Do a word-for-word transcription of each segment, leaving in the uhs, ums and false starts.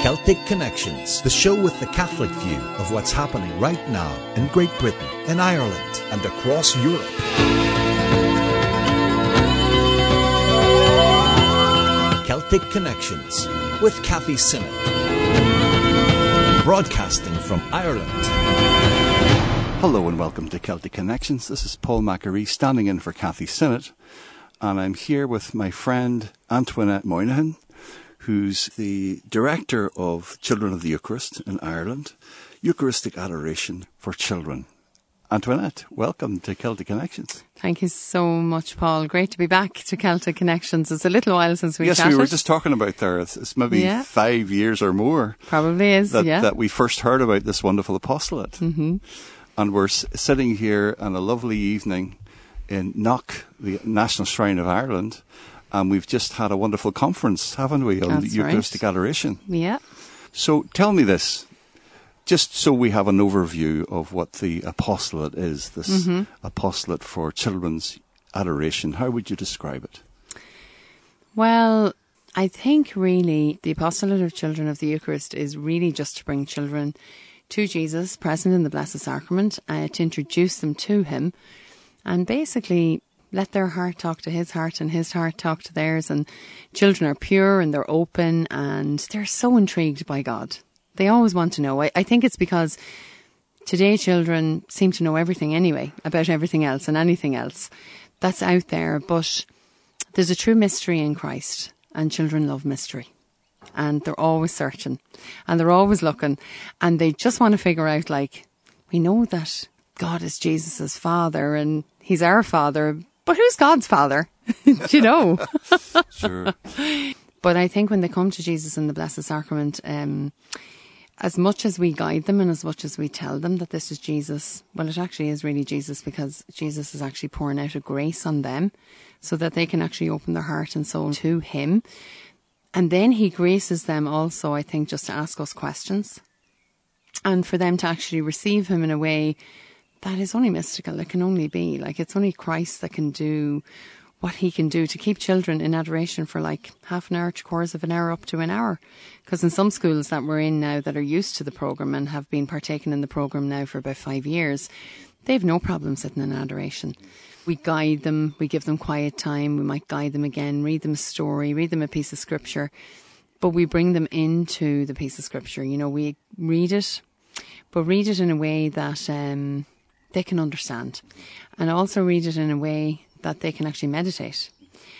Celtic Connections, the show with the Catholic view of what's happening right now in Great Britain, in Ireland, and across Europe. Celtic Connections with Kathy Sinnott. Broadcasting from Ireland. Hello and welcome to Celtic Connections. This is Paul Macquarie standing in for Kathy Sinnott, and I'm here with my friend Antoinette Moynihan, who's the Director of Children of the Eucharist in Ireland, Eucharistic Adoration for Children. Antoinette, welcome to Celtic Connections. Thank you so much, Paul. Great to be back to Celtic Connections. It's a little while since we yes, chatted. Yes, we were just talking about there. It's, it's maybe yeah. five years or more. Probably is, that, yeah. That we first heard about this wonderful apostolate. Mm-hmm. And we're s- sitting here on a lovely evening in Knock, the National Shrine of Ireland, and we've just had a wonderful conference, haven't we, on That's the Eucharistic right. Adoration. Yeah. So tell me this, just so we have an overview of what the apostolate is, this mm-hmm. apostolate for children's adoration. How would you describe it? Well, I think really the apostolate of Children of the Eucharist is really just to bring children to Jesus, present in the Blessed Sacrament, uh, to introduce them to him, and basically let their heart talk to his heart and his heart talk to theirs. And children are pure and they're open and they're so intrigued by God. They always want to know. I, I think it's because today children seem to know everything anyway, about everything else and anything else that's out there. But there's a true mystery in Christ, and children love mystery. And they're always searching and they're always looking, and they just want to figure out, like, we know that God is Jesus's father and he's our father, but who's God's father? Do you know? Sure. But I think when they come to Jesus in the Blessed Sacrament, um, as much as we guide them and as much as we tell them that this is Jesus, well, it actually is really Jesus, because Jesus is actually pouring out a grace on them so that they can actually open their heart and soul to him. And then he graces them also, I think, just to ask us questions and for them to actually receive him in a way that is only mystical. It can only be like, it's only Christ that can do what he can do to keep children in adoration for like half an hour, three quarters of an hour, up to an hour. Because in some schools that we're in now that are used to the programme and have been partaking in the programme now for about five years, they have no problem sitting in adoration. We guide them, we give them quiet time, we might guide them again, read them a story, read them a piece of scripture, but we bring them into the piece of scripture. You know, we read it, but read it in a way that um, they can understand, and also read it in a way that they can actually meditate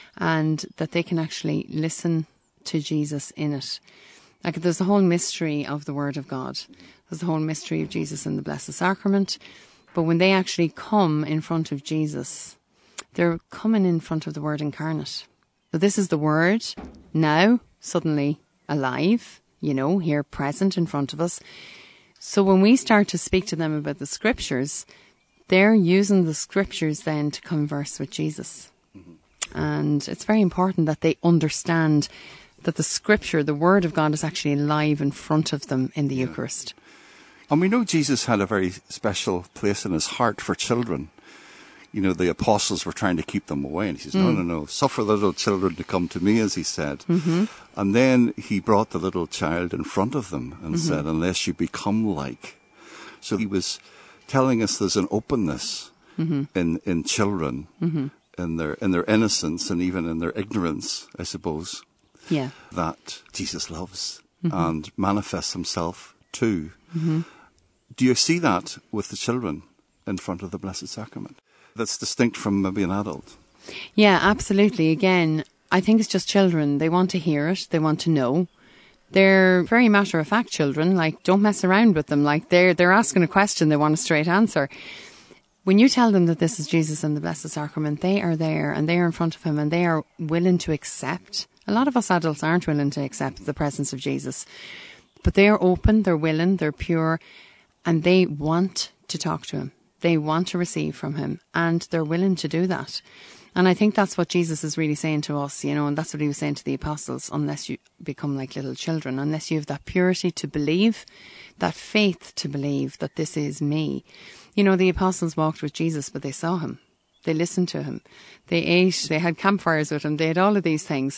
and that they can actually listen to Jesus in it. Like, there's the whole mystery of the Word of God. There's the whole mystery of Jesus in the Blessed Sacrament. But when they actually come in front of Jesus, they're coming in front of the Word incarnate. So this is the Word now suddenly alive, you know, here present in front of us. So when we start to speak to them about the scriptures, they're using the scriptures then to converse with Jesus. Mm-hmm. And it's very important that they understand that the scripture, the Word of God, is actually alive in front of them in the yeah. Eucharist. And we know Jesus had a very special place in his heart for children. You know, the apostles were trying to keep them away. And he says, mm. no, no, no, suffer the little children to come to me, as he said. Mm-hmm. And then he brought the little child in front of them and mm-hmm. said, unless you become like. So he was telling us there's an openness mm-hmm. in, in children, mm-hmm. in their in their innocence and even in their ignorance, I suppose, yeah. that Jesus loves mm-hmm. and manifests himself to. Mm-hmm. Do you see that with the children in front of the Blessed Sacrament? That's distinct from maybe an adult. Yeah, absolutely. Again, I think it's just children. They want to hear it. They want to know. They're very matter-of-fact children. Like, don't mess around with them. Like, they're they're asking a question. They want a straight answer. When you tell them that this is Jesus in the Blessed Sacrament, they are there and they are in front of him and they are willing to accept. A lot of us adults aren't willing to accept the presence of Jesus. But they are open, they're willing, they're pure, and they want to talk to him. They want to receive from him, and they're willing to do that. And I think that's what Jesus is really saying to us, you know, and that's what he was saying to the apostles. Unless you become like little children, unless you have that purity to believe, that faith to believe that this is me. You know, the apostles walked with Jesus, but they saw him. They listened to him. They ate, they had campfires with him. They had all of these things.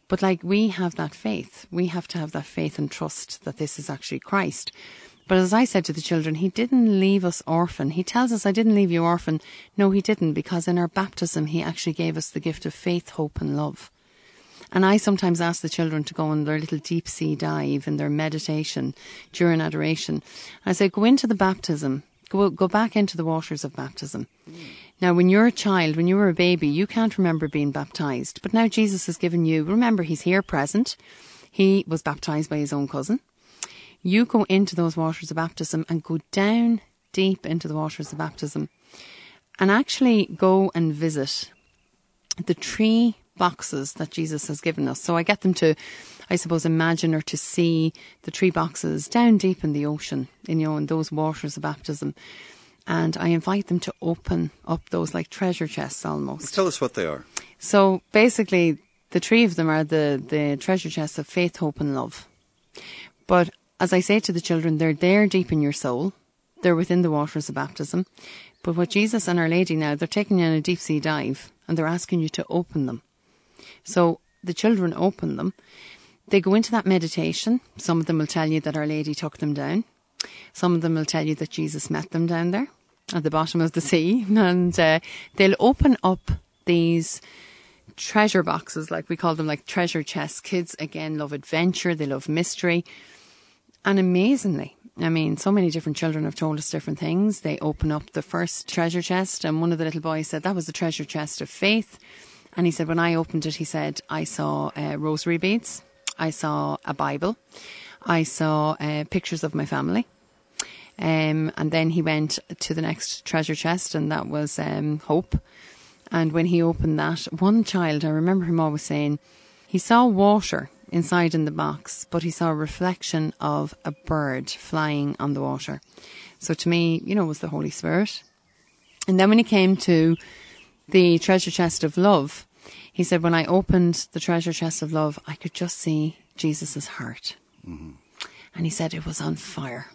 But like, we have that faith. We have to have that faith and trust that this is actually Christ. But as I said to the children, he didn't leave us orphan. He tells us, I didn't leave you orphan. No, he didn't, because in our baptism, he actually gave us the gift of faith, hope and love. And I sometimes ask the children to go on their little deep sea dive in their meditation during adoration. I say, go into the baptism. Go, go back into the waters of baptism. Mm. Now, when you're a child, when you were a baby, you can't remember being baptised. But now Jesus has given you, remember, he's here present. He was baptised by his own cousin. You go into those waters of baptism and go down deep into the waters of baptism and actually go and visit the three boxes that Jesus has given us. So I get them to, I suppose, imagine or to see the three boxes down deep in the ocean, in, you know, in those waters of baptism. And I invite them to open up those like treasure chests almost. Tell us what they are. So basically, the three of them are the, the treasure chests of faith, hope and love. But as I say to the children, they're there deep in your soul. They're within the waters of baptism. But what Jesus and Our Lady now, they're taking you on a deep sea dive and they're asking you to open them. So the children open them. They go into that meditation. Some of them will tell you that Our Lady took them down. Some of them will tell you that Jesus met them down there at the bottom of the sea. And uh, they'll open up these treasure boxes, like we call them, like treasure chests. Kids, again, love adventure. They love mystery. And amazingly, I mean, so many different children have told us different things. They open up the first treasure chest and one of the little boys said that was the treasure chest of faith. And he said, when I opened it, he said, I saw uh, rosary beads. I saw a Bible. I saw uh, pictures of my family. Um, and then he went to the next treasure chest and that was um, hope. And when he opened that, one child, I remember him always saying, he saw water inside in the box, but he saw a reflection of a bird flying on the water. So to me, you know, it was the Holy Spirit. And then when he came to the treasure chest of love, he said, when I opened the treasure chest of love, I could just see Jesus's heart. Mm-hmm. And he said it was on fire.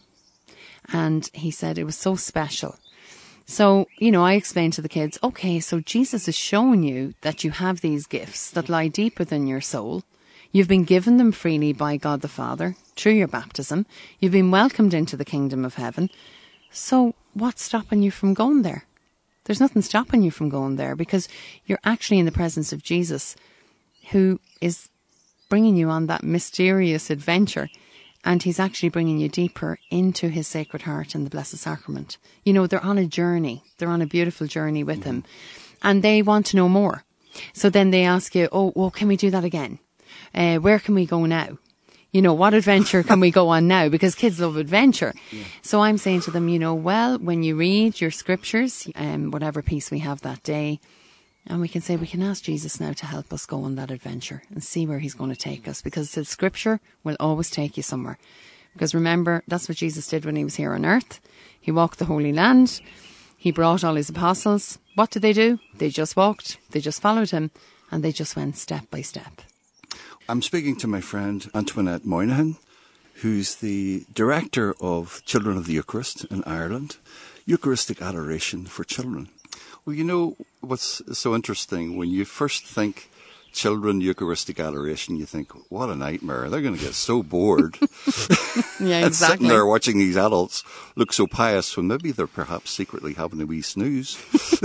And he said it was so special. So, you know, I explained to the kids, okay, so Jesus is showing you that you have these gifts that lie deep within your soul. You've been given them freely by God the Father through your baptism. You've been welcomed into the kingdom of heaven. So what's stopping you from going there? There's nothing stopping you from going there because you're actually in the presence of Jesus, who is bringing you on that mysterious adventure. And he's actually bringing you deeper into his Sacred Heart and the Blessed Sacrament. You know, they're on a journey. They're on a beautiful journey with mm-hmm. him. And they want to know more. So then they ask you, oh, well, can we do that again? Uh, where can we go now? You know, what adventure can we go on now? Because kids love adventure. Yeah. So I'm saying to them, you know, well, when you read your scriptures, um, whatever piece we have that day, and we can say we can ask Jesus now to help us go on that adventure and see where he's going to take us. Because the scripture will always take you somewhere. Because remember, that's what Jesus did when he was here on earth. He walked the Holy Land. He brought all his apostles. What did they do? They just walked. They just followed him. And they just went step by step. I'm speaking to my friend Antoinette Moynihan, who's the director of Children of the Eucharist in Ireland, Eucharistic Adoration for Children. Well, you know what's so interesting? When you first think children Eucharistic Adoration, you think, what a nightmare. They're going to get so bored. Yeah, exactly. And sitting there watching these adults look so pious when maybe they're perhaps secretly having a wee snooze.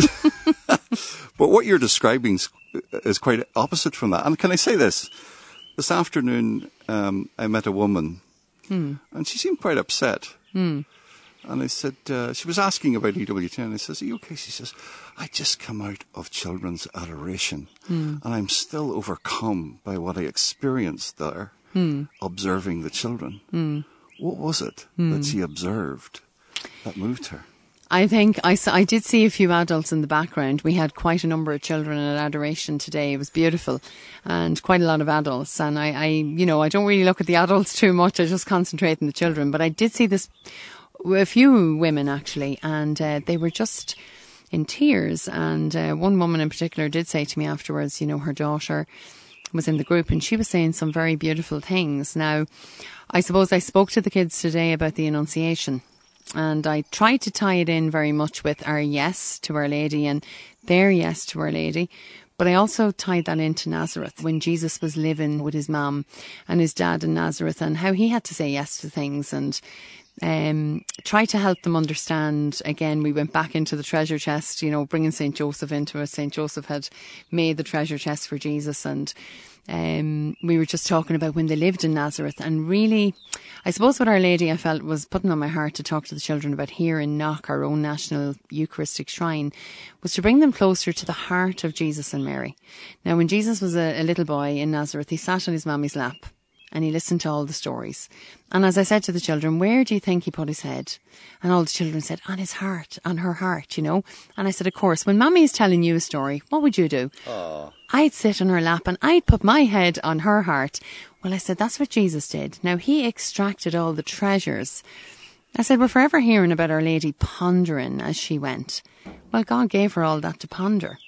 But what you're describing is quite opposite from that. And can I say this? This afternoon, um, I met a woman, hmm. and she seemed quite upset. Hmm. And I said, uh, she was asking about E W T N. I says, are you okay? She says, I just come out of children's adoration, hmm. and I'm still overcome by what I experienced there, hmm. observing the children. Hmm. What was it hmm. that she observed that moved her? I think I, saw, I did see a few adults in the background. We had quite a number of children at adoration today. It was beautiful, and quite a lot of adults. And I, I, you know, I don't really look at the adults too much. I just concentrate on the children. But I did see this, a few women actually, and uh, they were just in tears. And uh, one woman in particular did say to me afterwards, you know, her daughter was in the group and she was saying some very beautiful things. Now, I suppose I spoke to the kids today about the Annunciation. And I tried to tie it in very much with our yes to Our Lady and their yes to Our Lady. But I also tied that into Nazareth, when Jesus was living with his mum and his dad in Nazareth, and how he had to say yes to things and um, try to help them understand. Again, we went back into the treasure chest, you know, bringing Saint Joseph into it. Saint Joseph had made the treasure chest for Jesus, and Um, we were just talking about when they lived in Nazareth, and really, I suppose what Our Lady, I felt, was putting on my heart to talk to the children about here in Knock, our own national Eucharistic shrine, was to bring them closer to the heart of Jesus and Mary. Now, when Jesus was a, a little boy in Nazareth, he sat on his mummy's lap and he listened to all the stories. And as I said to the children, where do you think he put his head? And all the children said, on his heart, on her heart, you know. And I said, of course, when Mummy is telling you a story, what would you do? Aww. I'd sit on her lap and I'd put my head on her heart. Well, I said, that's what Jesus did. Now, he extracted all the treasures. I said, we're forever hearing about Our Lady pondering as she went. Well, God gave her all that to ponder.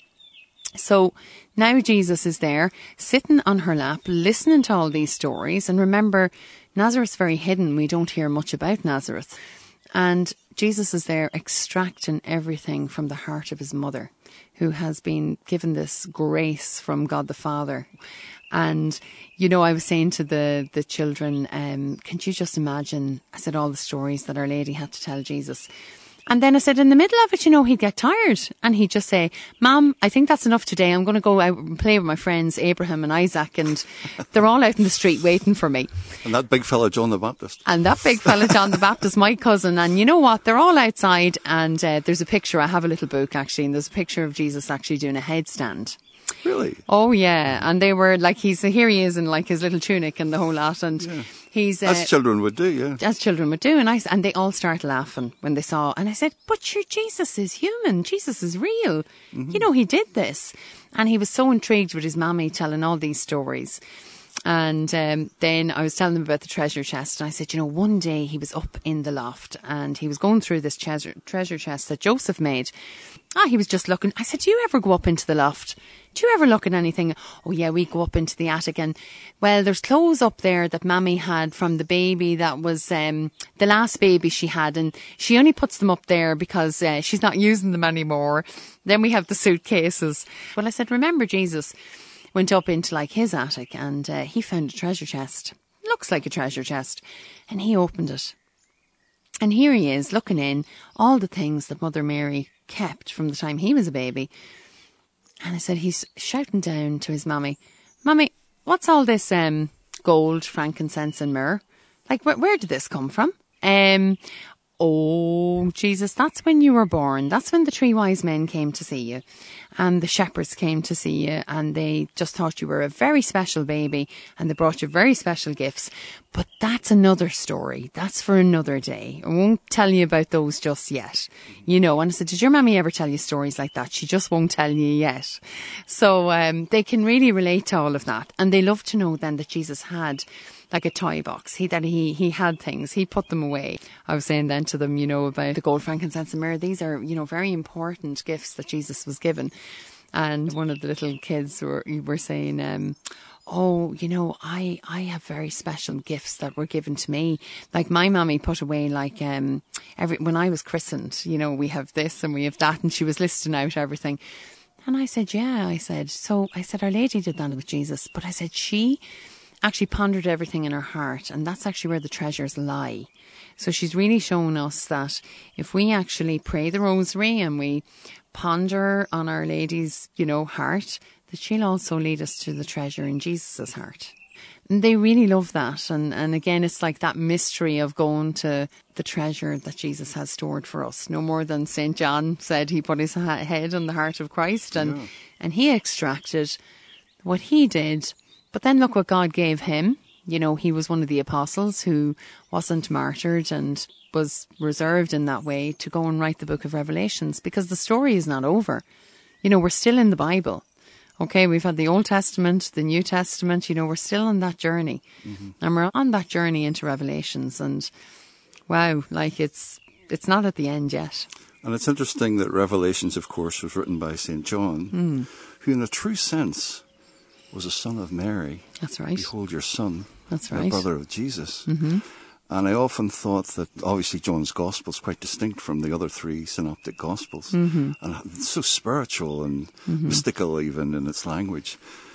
So now Jesus is there, sitting on her lap, listening to all these stories. And remember, Nazareth's very hidden. We don't hear much about Nazareth. And Jesus is there extracting everything from the heart of his mother, who has been given this grace from God the Father. And, you know, I was saying to the, the children, um, can you just imagine, I said, all the stories that Our Lady had to tell Jesus. And then I said, in the middle of it, you know, he'd get tired and he'd just say, Mom, I think that's enough today. I'm going to go out and play with my friends, Abraham and Isaac, and they're all out in the street waiting for me. And that big fella, John the Baptist. And that big fella, John the Baptist, my cousin. And you know what? They're all outside, and uh, there's a picture. I have a little book, actually, and there's a picture of Jesus actually doing a headstand. Really? Oh, yeah. And they were like, he's here he is in like his little tunic and the whole lot. And yeah. he's... Uh, as children would do, yeah. As children would do. And I, and they all started laughing when they saw. And I said, but your Jesus is human. Jesus is real. Mm-hmm. You know, he did this. And he was so intrigued with his mammy telling all these stories. And um, then I was telling them about the treasure chest. And I said, you know, one day he was up in the loft and he was going through this treasure, treasure chest that Joseph made. Ah, he was just looking. I said, do you ever go up into the loft? Do you ever look at anything? Oh, yeah, we go up into the attic. And, well, there's clothes up there that Mammy had from the baby that was um, the last baby she had. And she only puts them up there because uh, she's not using them anymore. Then we have the suitcases. Well, I said, remember Jesus went up into like his attic and uh, he found a treasure chest. Looks like a treasure chest. And he opened it. And here he is looking in all the things that Mother Mary kept from the time he was a baby. And I said, he's shouting down to his mummy, Mummy, what's all this um, gold, frankincense and myrrh? Like, wh- where did this come from? Um, oh, Jesus, that's when you were born. That's when the three wise men came to see you. And the shepherds came to see you. And they just thought you were a very special baby. And they brought you very special gifts. But that's another story. That's for another day. I won't tell you about those just yet. You know, and I said, did your mammy ever tell you stories like that? She just won't tell you yet. So um, they can really relate to all of that. And they love to know then that Jesus had like a toy box. He that he he had things. He put them away. I was saying then to them, you know, about the gold, frankincense and myrrh. These are, you know, very important gifts that Jesus was given. And one of the little kids were, were saying, um, oh, you know, I, I have very special gifts that were given to me. Like my mummy put away like, um, every, when I was christened, you know, we have this and we have that. And she was listing out everything. And I said, yeah, I said, so I said, Our Lady did that with Jesus. But I said, she actually pondered everything in her heart. And that's actually where the treasures lie. So she's really shown us that if we actually pray the rosary and we ponder on Our Lady's, you know, heart, that she'll also lead us to the treasure in Jesus' heart. And they really love that. And, and again, it's like that mystery of going to the treasure that Jesus has stored for us. No more than Saint John said he put his ha- head on the heart of Christ and, yeah. and he extracted what he did. But then look what God gave him. You know, he was one of the apostles who wasn't martyred and was reserved in that way to go and write the book of Revelations, because the story is not over. You know, we're still in the Bible. Okay, we've had the Old Testament, the New Testament, you know, we're still on that journey. Mm-hmm. And we're on that journey into Revelations. And wow, like it's it's not at the end yet. And it's interesting that Revelations, of course, was written by Saint John, mm. who in a true sense was a son of Mary. That's right. Behold your son. That's right. The brother of Jesus. Mm-hmm. And I often thought that obviously John's Gospel is quite distinct from the other three synoptic Gospels. Mm-hmm. And it's so spiritual and mm-hmm. mystical even in its language.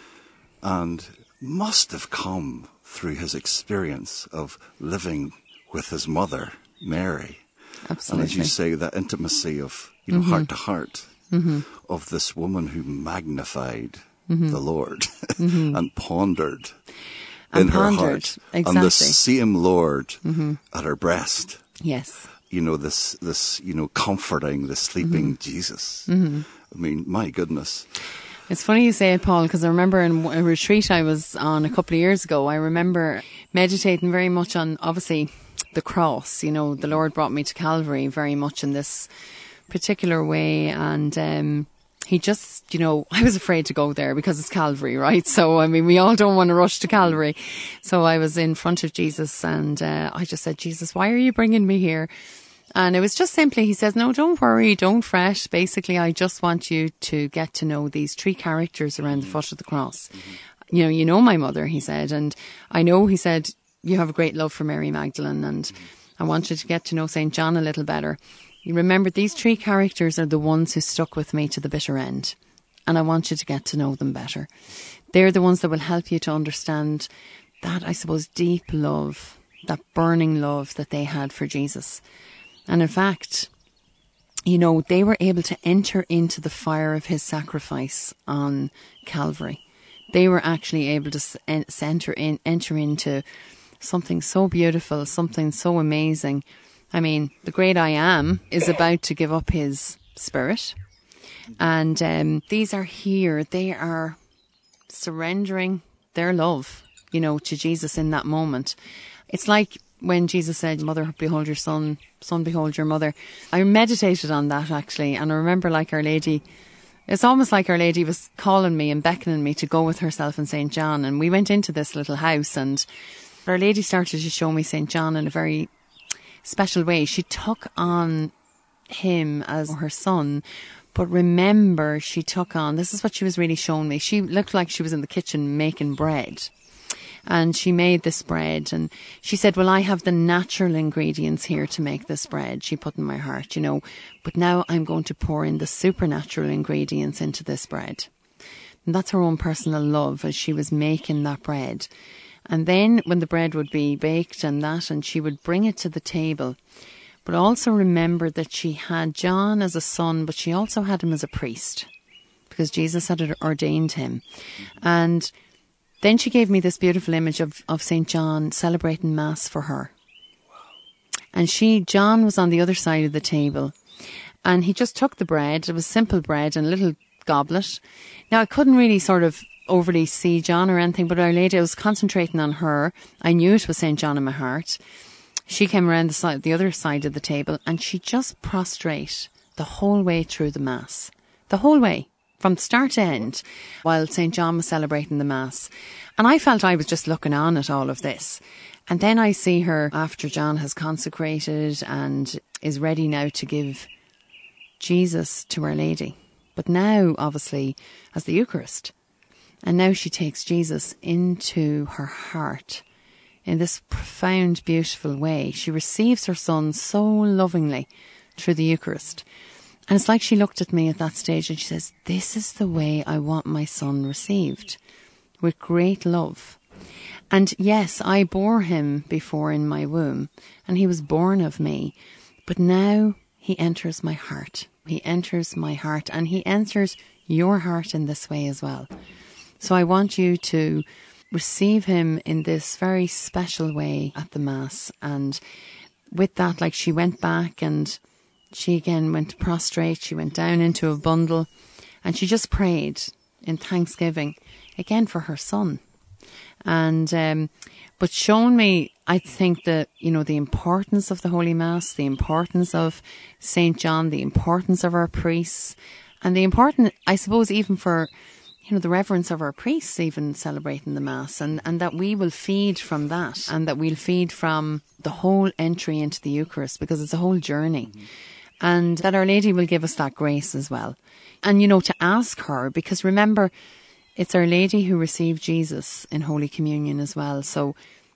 And must have come through his experience of living with his mother, Mary. Absolutely. And as you say, that intimacy of, you know, mm-hmm. heart to heart mm-hmm. of this woman who magnified mm-hmm. the Lord mm-hmm. and pondered and in pondered. her heart exactly. on the same Lord mm-hmm. at her breast. Yes. You know, this, this, you know, comforting the sleeping mm-hmm. Jesus. Mm-hmm. I mean, my goodness. It's funny you say it, Paul, because I remember in a retreat I was on a couple of years ago, I remember meditating very much on, obviously, the cross. You know, the Lord brought me to Calvary very much in this particular way, and um, he just, you know, I was afraid to go there because it's Calvary, right? So, I mean, we all don't want to rush to Calvary. So I was in front of Jesus and uh, I just said, Jesus, why are you bringing me here? And it was just simply, he says, no, don't worry, don't fret. Basically, I just want you to get to know these three characters around the foot of the cross. Mm-hmm. You know, you know my mother, he said, and I know, he said, you have a great love for Mary Magdalene, and mm-hmm. I want you to get to know Saint John a little better. You remember, these three characters are the ones who stuck with me to the bitter end, and I want you to get to know them better. They're the ones that will help you to understand that, I suppose, deep love, that burning love that they had for Jesus. And in fact, you know, they were able to enter into the fire of his sacrifice on Calvary. They were actually able to enter, in, enter into something so beautiful, something so amazing. I mean, the great I Am is about to give up his spirit. And um, these are here. They are surrendering their love, you know, to Jesus in that moment. It's like when Jesus said, mother, behold your son, son, behold your mother. I meditated on that actually. And I remember, like, Our Lady, it's almost like Our Lady was calling me and beckoning me to go with herself and Saint John. And we went into this little house and Our Lady started to show me Saint John in a very special way. She took on him as her son, but remember, she took on, this is what she was really showing me. She looked like she was in the kitchen making bread. And she made this bread and she said, well, I have the natural ingredients here to make this bread. She put in my heart, you know, but now I'm going to pour in the supernatural ingredients into this bread. And that's her own personal love as she was making that bread. And then when the bread would be baked and that, and she would bring it to the table, but also remember that she had John as a son, but she also had him as a priest because Jesus had ordained him. And then she gave me this beautiful image of, of Saint John celebrating Mass for her. And she, John was on the other side of the table and he just took the bread. It was simple bread and a little goblet. Now I couldn't really sort of overly see John or anything, but Our Lady, I was concentrating on her. I knew it was Saint John in my heart. She came around the side, the other side of the table, and she just prostrate the whole way through the Mass. The whole way, from start to end, while Saint John was celebrating the Mass. And I felt I was just looking on at all of this. And then I see her after John has consecrated and is ready now to give Jesus to Our Lady. But now, obviously, as the Eucharist. And now she takes Jesus into her heart in this profound, beautiful way. She receives her son so lovingly through the Eucharist. And it's like she looked at me at that stage and she says, this is the way I want my son received, with great love. And yes, I bore him before in my womb and he was born of me. But now he enters my heart. He enters my heart and he enters your heart in this way as well. So I want you to receive him in this very special way at the Mass. And with that, like, she went back and she again went prostrate. She went down into a bundle and she just prayed in thanksgiving again for her son. And, um, but shown me, I think, that, you know, the importance of the Holy Mass, the importance of Saint John, the importance of our priests, and the importance, I suppose, even for, you know, the reverence of our priests even celebrating the Mass, and, and that we will feed from that, and that we'll feed from the whole entry into the Eucharist, because it's a whole journey. Mm-hmm. And that Our Lady will give us that grace as well. And, you know, to ask her, because remember, it's Our Lady who received Jesus in Holy Communion as well. So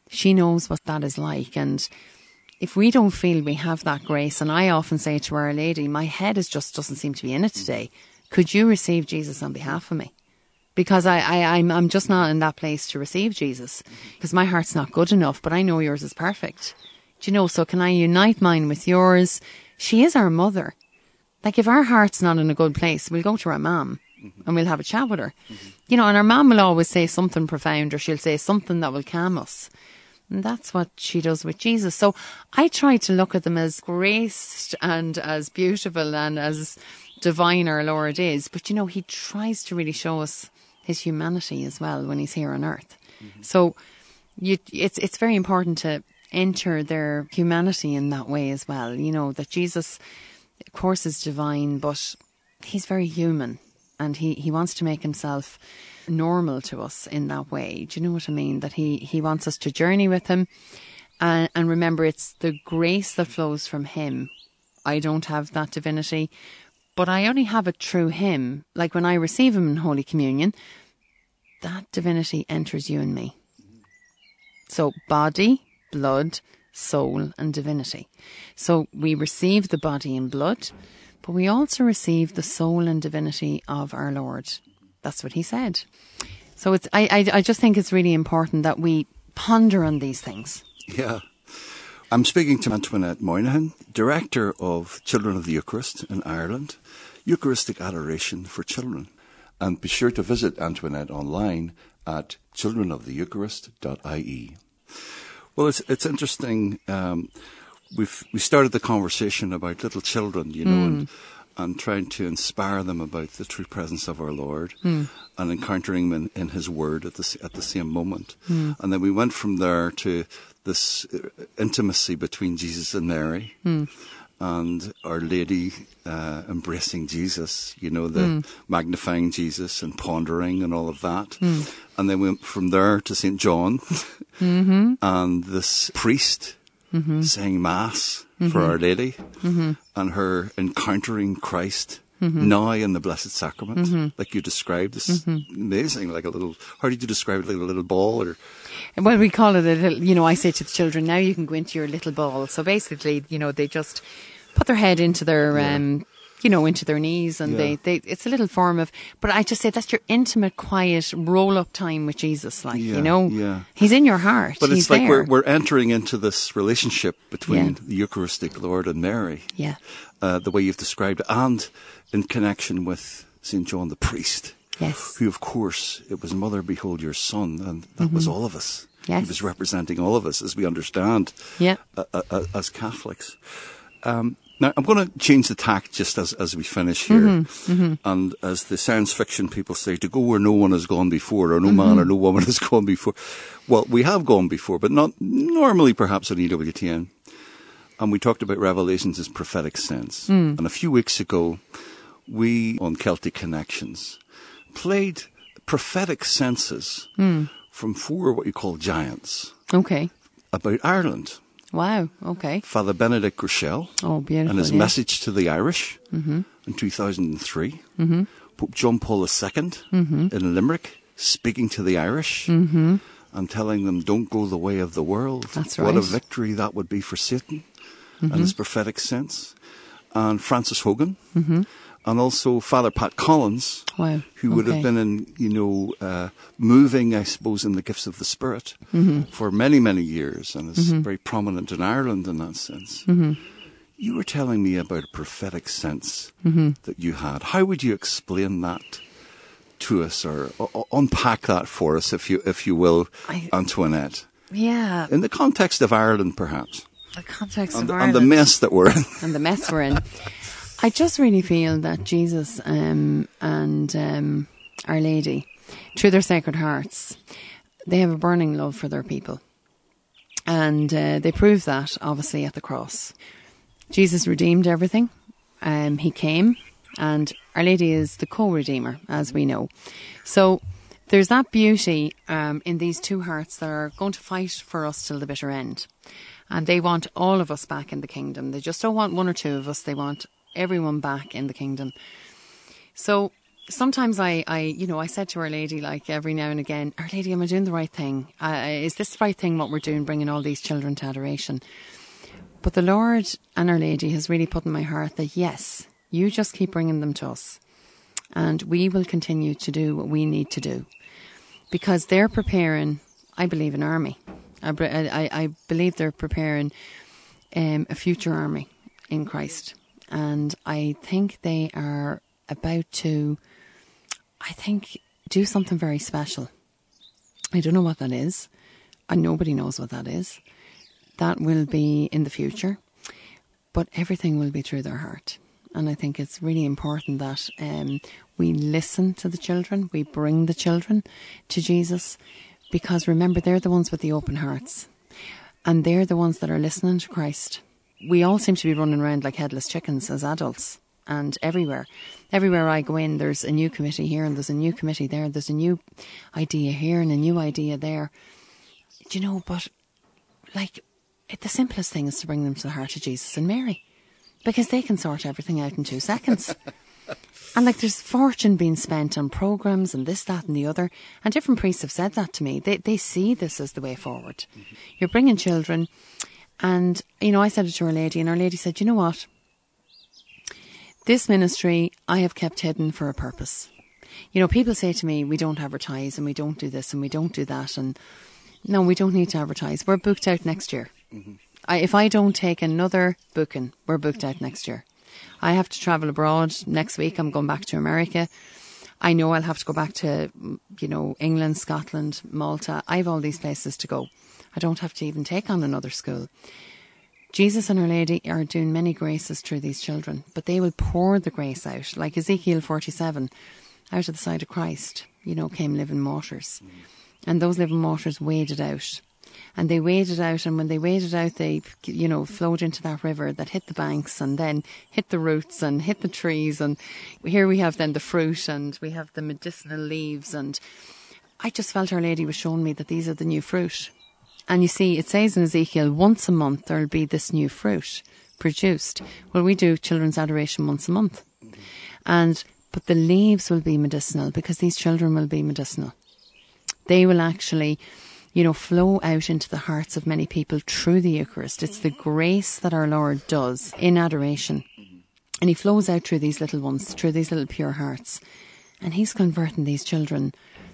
she knows what that is like. And if we don't feel we have that grace, and I often say to Our Lady, my head is just doesn't seem to be in it today. Could you receive Jesus on behalf of me? Because I, I, I'm, I'm just not in that place to receive Jesus, because my heart's not good enough, but I know yours is perfect. Do you know, so can I unite mine with yours? She is our mother. Like, if our heart's not in a good place, we'll go to our mum mm-hmm. and we'll have a chat with her. Mm-hmm. You know, and our mum will always say something profound, or she'll say something that will calm us. And that's what she does with Jesus. So I try to look at them as graced and as beautiful and as divine our Lord is. But, you know, he tries to really show us his humanity as well when he's here on earth. Mm-hmm. So you, it's it's very important to enter their humanity in that way as well. You know, that Jesus, of course, is divine, but he's very human, and he, he wants to make himself normal to us in that way. Do you know what I mean? That he, he wants us to journey with him. And, and remember, it's the grace that flows from him. I don't have that divinity, but I only have it through him. Like when I receive him in Holy Communion, that divinity enters you and me. So body, blood, soul and divinity. So we receive the body and blood, but we also receive the soul and divinity of our Lord. That's what he said. So it's I, I, I just think it's really important that we ponder on these things. Yeah. I'm speaking to Antoinette Moynihan, Director of Children of the Eucharist in Ireland, Eucharistic Adoration for Children. And be sure to visit Antoinette online at children of the eucharist dot I E. Well, it's it's interesting. Um, we've we started the conversation about little children, you know, mm. and and trying to inspire them about the true presence of our Lord mm. and encountering him in, in his word at the at the same moment. Mm. And then we went from there to this intimacy between Jesus and Mary. Mm. And Our Lady uh, embracing Jesus, you know, the mm. magnifying Jesus and pondering and all of that. Mm. And then we went from there to Saint John mm-hmm. and this priest mm-hmm. saying Mass mm-hmm. for Our Lady mm-hmm. and her encountering Christ mm-hmm. now in the Blessed Sacrament, mm-hmm. like you described. It's mm-hmm. amazing, like a little, how did you describe it, like a little ball? Or Well, we call it a little, you know, I say to the children, now you can go into your little ball. So basically, you know, they just put their head into their, yeah. um, you know, into their knees, and yeah. they, they, it's a little form of, but I just say that's your intimate, quiet, roll-up time with Jesus, like, yeah, you know, yeah. he's in your heart. But he's it's like there. we're we're entering into this relationship between yeah. the Eucharistic Lord and Mary, yeah, uh, the way you've described it, and in connection with Saint John the priest, yes, who, of course, it was Mother, behold your son, and that mm-hmm. was all of us. Yes. He was representing all of us, as we understand, yeah. uh, uh, as Catholics. Um, Now, I'm going to change the tack just as, as we finish here. Mm-hmm, mm-hmm. And as the science fiction people say, to go where no one has gone before, or no mm-hmm. man or no woman has gone before. Well, we have gone before, but not normally perhaps on E W T N. And we talked about Revelations' prophetic sense. Mm. And a few weeks ago, we, on Celtic Connections, played prophetic senses mm. from four what you call giants. Okay. About Ireland. Wow, okay. Father Benedict Groeschel. Oh, beautiful. And his yeah. message to the Irish mm-hmm. in two thousand three. Mm-hmm. Pope John Paul the Second mm-hmm. in Limerick, speaking to the Irish mm-hmm. and telling them, don't go the way of the world. That's right. What a victory that would be for Satan mm-hmm. and his prophetic sense. And Francis Hogan. Mm-hmm. And also Father Pat Collins, wow. who would okay. have been in, you know, uh, moving, I suppose, in the gifts of the Spirit mm-hmm. for many, many years, and is mm-hmm. very prominent in Ireland in that sense. Mm-hmm. You were telling me about a prophetic sense mm-hmm. that you had. How would you explain that to us, or, or unpack that for us, if you if you will, I, Antoinette? Yeah. In the context of Ireland, perhaps. The context and, of Ireland. And the mess that we're in. And the mess we're in. I just really feel that Jesus um, and um, Our Lady, through their Sacred Hearts, they have a burning love for their people. And uh, they prove that, obviously, at the cross. Jesus redeemed everything. Um, he came, and Our Lady is the co-redeemer, as we know. So there's that beauty um, in these two hearts that are going to fight for us till the bitter end. And they want all of us back in the kingdom. They just don't want one or two of us. They want everyone back in the kingdom. So sometimes I, I, you know, I said to Our Lady, like every now and again, Our Lady, am I doing the right thing? Uh, is this the right thing, what we're doing, bringing all these children to adoration? But the Lord and Our Lady has really put in my heart that yes, you just keep bringing them to us. And we will continue to do what we need to do. Because they're preparing, I believe, an army. I, I, I believe they're preparing um, a future army in Christ. And I think they are about to, I think, do something very special. I don't know what that is. And nobody knows what that is. That will be in the future. But everything will be through their heart. And I think it's really important that um, we listen to the children. We bring the children to Jesus. Because remember, they're the ones with the open hearts. And they're the ones that are listening to Christ. We all seem to be running around like headless chickens as adults. And everywhere. Everywhere I go in, there's a new committee here and there's a new committee there. There's a new idea here and a new idea there. Do you know, but like, it, the simplest thing is to bring them to the heart of Jesus and Mary. Because they can sort everything out in two seconds. And like there's fortune being spent on programmes and this, that and the other. And different priests have said that to me. They they see this as the way forward. Mm-hmm. You're bringing children. And, you know, I said it to Our Lady and Our Lady said, you know what? This ministry I have kept hidden for a purpose. You know, people say to me, we don't advertise and we don't do this and we don't do that. And no, we don't need to advertise. We're booked out next year. Mm-hmm. I, if I don't take another booking, we're booked out next year. I have to travel abroad next week. I'm going back to America. I know I'll have to go back to, you know, England, Scotland, Malta. I have all these places to go. I don't have to even take on another school. Jesus and Our Lady are doing many graces through these children, but they will pour the grace out. Like Ezekiel forty-seven, out of the side of Christ, you know, came living waters. Mm. And those living waters waded out. And they waded out, and when they waded out, they, you know, flowed into that river that hit the banks and then hit the roots and hit the trees. And here we have then the fruit and we have the medicinal leaves. And I just felt Our Lady was showing me that these are the new fruit. And you see, it says in Ezekiel, once a month there'll be this new fruit produced. Well, we do children's adoration once a month. Mm-hmm. And but the leaves will be medicinal because these children will be medicinal. They will actually, you know, flow out into the hearts of many people through the Eucharist. It's the grace that our Lord does in adoration. And he flows out through these little ones, through these little pure hearts. And he's converting these children.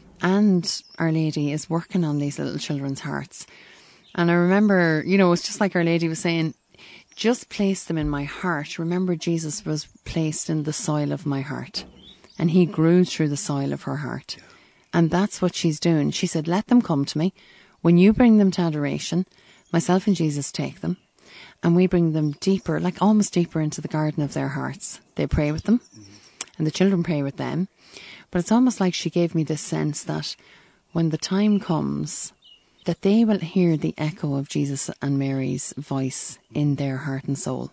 And Our Lady is working on these little children's hearts. And I remember, you know, it's just like Our Lady was saying, just place them in my heart. Remember, Jesus was placed in the soil of my heart. And he grew through the soil of her heart. And that's what she's doing. She said, let them come to me. When you bring them to adoration, myself and Jesus take them. And we bring them deeper, like almost deeper into the garden of their hearts. They pray with them. And the children pray with them. But it's almost like she gave me this sense that when the time comes, that they will hear the echo of Jesus and Mary's voice in their heart and soul.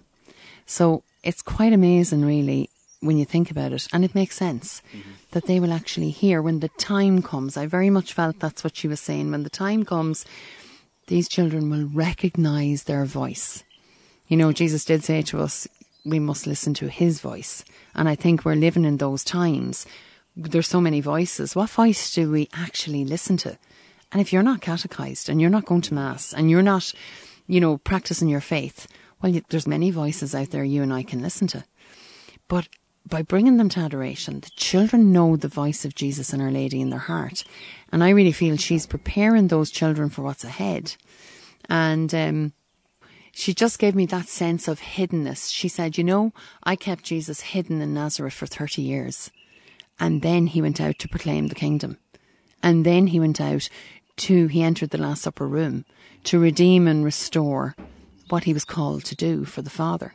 So it's quite amazing, really, when you think about it. And it makes sense mm-hmm. that they will actually hear when the time comes. I very much felt that's what she was saying. When the time comes, these children will recognise their voice. You know, Jesus did say to us, we must listen to his voice. And I think we're living in those times. There's so many voices. What voice do we actually listen to? And if you're not catechized and you're not going to Mass and you're not, you know, practicing your faith, well, there's many voices out there you and I can listen to. But by bringing them to adoration, the children know the voice of Jesus and Our Lady in their heart. And I really feel she's preparing those children for what's ahead. And um, she just gave me that sense of hiddenness. She said, you know, I kept Jesus hidden in Nazareth for thirty years. And then he went out to proclaim the kingdom. And then he went out to, he entered the Last Supper room to redeem and restore what he was called to do for the Father.